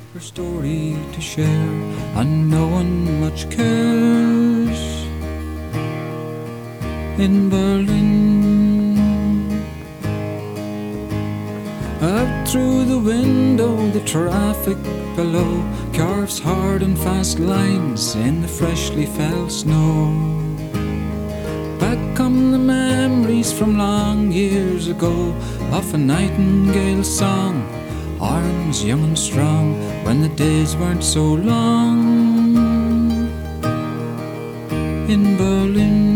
her story to share, and no one much cares in Berlin. Out through the window, the traffic below carves hard and fast lines in the freshly fell snow. Back come the memories from long years ago of a nightingale song, arms young and strong when the days weren't so long in Berlin.